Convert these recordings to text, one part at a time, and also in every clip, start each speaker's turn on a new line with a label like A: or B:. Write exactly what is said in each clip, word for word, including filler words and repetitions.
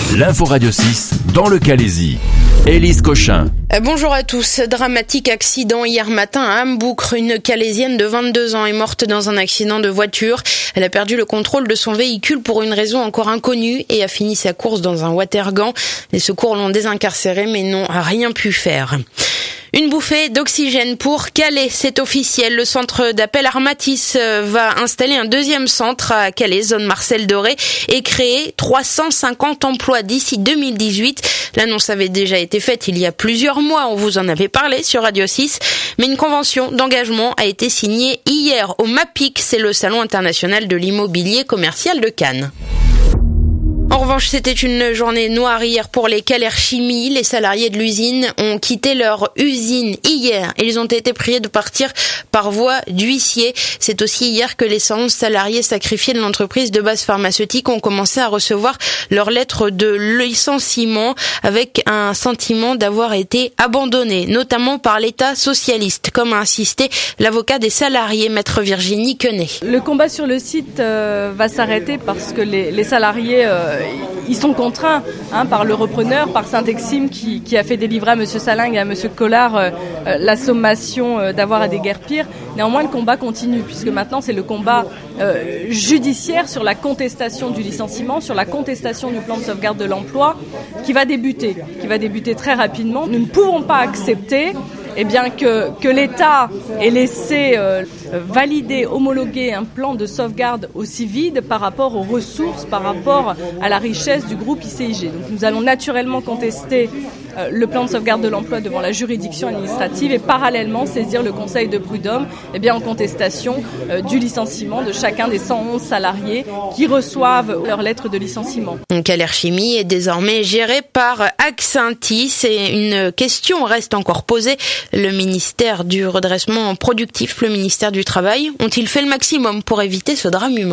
A: L'info Radio six dans le Calaisis. Élise Cochin.
B: Bonjour à tous. Dramatique accident hier matin à Hamboucre. Une Calaisienne de vingt-deux ans est morte dans un accident de voiture. Elle a perdu le contrôle de son véhicule pour une raison encore inconnue et a fini sa course dans un watergan. Les secours l'ont désincarcérée mais n'ont rien pu faire. Une bouffée d'oxygène pour Calais, c'est officiel. Le centre d'appel Armatis va installer un deuxième centre à Calais, zone Marcel Doré, et créer trois cent cinquante emplois d'ici deux mille dix-huit. L'annonce avait déjà été faite il y a plusieurs mois, on vous en avait parlé sur Radio six, mais une convention d'engagement a été signée hier au MAPIC, c'est le salon international de l'immobilier commercial de Cannes. En revanche, c'était une journée noire hier pour les Calerchimie. Les salariés de l'usine ont quitté leur usine hier. Ils ont été priés de partir par voie d'huissier. C'est aussi hier que les cent onze salariés sacrifiés de l'entreprise de base pharmaceutique ont commencé à recevoir leur lettre de licenciement avec un sentiment d'avoir été abandonnés, notamment par l'État socialiste, comme a insisté l'avocat des salariés, maître Virginie Quenet.
C: Le combat sur le site euh, va s'arrêter parce que les, les salariés... Euh, Ils sont contraints hein, par le repreneur, par Saint-Exime qui, qui a fait délivrer à M. Salingue et à M. Collard euh, euh, la sommation euh, d'avoir à déguerpir. Néanmoins, le combat continue puisque maintenant c'est le combat euh, judiciaire sur la contestation du licenciement, sur la contestation du plan de sauvegarde de l'emploi qui va débuter, qui va débuter très rapidement. Nous ne pouvons pas accepter eh bien, que, que l'État ait laissé euh, valider, homologuer un plan de sauvegarde aussi vide par rapport aux ressources, par rapport à la richesse du groupe I C I G. Donc nous allons naturellement contester euh, le plan de sauvegarde de l'emploi devant la juridiction administrative et parallèlement saisir le Conseil de prud'homme eh bien, en contestation euh, du licenciement de chacun des cent onze salariés qui reçoivent leur lettre de licenciement.
B: Calerchimie est désormais gérée par Axintis et une question reste encore posée. Le ministère du redressement productif, le ministère du Travail, ont-ils fait le maximum pour éviter ce drame humain ?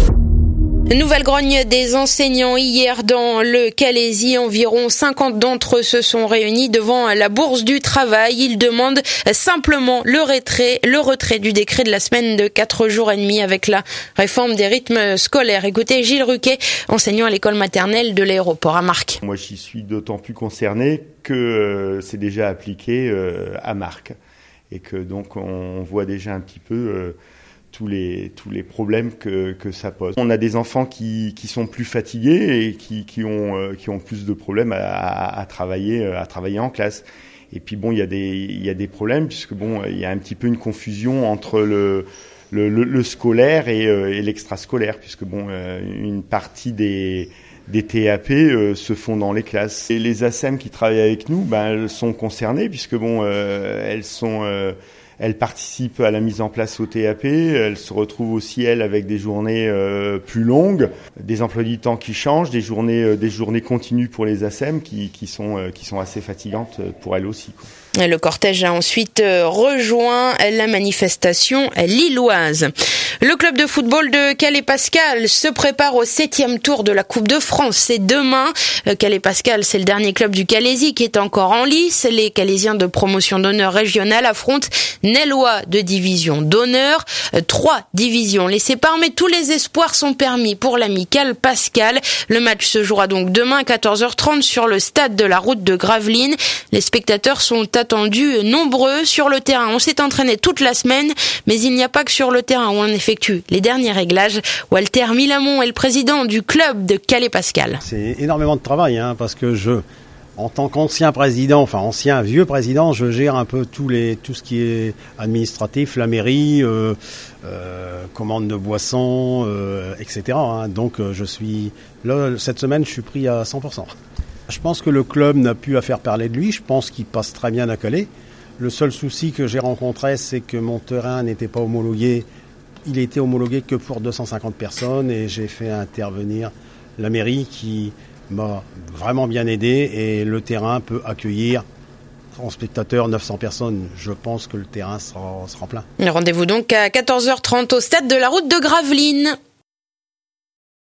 B: Nouvelle grogne des enseignants hier dans le Calaisis. Environ cinquante d'entre eux se sont réunis devant la Bourse du Travail. Ils demandent simplement le retrait, le retrait du décret de la semaine de quatre jours et demi avec la réforme des rythmes scolaires. Écoutez Gilles Ruquet, enseignant à l'école maternelle de l'aéroport à Marques.
D: Moi, j'y suis d'autant plus concerné que euh, c'est déjà appliqué euh, à Marques et que donc on voit déjà un petit peu euh, tous les tous les problèmes que que ça pose. On a des enfants qui qui sont plus fatigués et qui qui ont euh, qui ont plus de problèmes à, à, à travailler à travailler en classe. Et puis bon, il y a des il y a des problèmes puisque bon, il y a un petit peu une confusion entre le le le, le scolaire et, euh, et l'extrascolaire puisque bon, euh, une partie des des T A P euh, se font dans les classes. Et les A S E M qui travaillent avec nous, ben elles sont concernées puisque bon, euh, elles sont euh, Elles participent à la mise en place au T A P, elles se retrouvent aussi, elles, avec des journées euh, plus longues, des emplois du temps qui changent, des journées, euh, des journées continues pour les A S E M qui, qui, sont, euh, qui sont assez fatigantes pour elles aussi, quoi.
B: Le cortège a ensuite rejoint la manifestation lilloise. Le club de football de Calais-Pascal se prépare au septième tour de la Coupe de France. C'est demain. Calais-Pascal, c'est le dernier club du Calaisis qui est encore en lice. Les Calaisiens de promotion d'honneur régionale affrontent Nellois de division d'honneur. Trois divisions les séparent, mais tous les espoirs sont permis pour l'amicale Pascal. Le match se jouera donc demain à quatorze heures trente sur le stade de la route de Gravelines. Les spectateurs sont attendus nombreux sur le terrain. On s'est entraîné toute la semaine, mais il n'y a pas que sur le terrain où on effectue les derniers réglages. Walter Milamont est le président du club de Calais-Pascal.
E: C'est énormément de travail, hein, parce que je, en tant qu'ancien président, enfin ancien vieux président, je gère un peu tous les, tout ce qui est administratif, la mairie, euh, euh, commande de boissons, euh, et cetera. Hein. Donc je suis là cette semaine, je suis pris à cent pour cent. Je pense que le club n'a plus à faire parler de lui. Je pense qu'il passe très bien à Calais. Le seul souci que j'ai rencontré, c'est que mon terrain n'était pas homologué. Il était homologué que pour deux cent cinquante personnes et j'ai fait intervenir la mairie qui m'a vraiment bien aidé et le terrain peut accueillir en spectateurs neuf cents personnes. Je pense que le terrain sera, sera plein.
B: Rendez-vous donc à quatorze heures trente au stade de la route de Gravelines.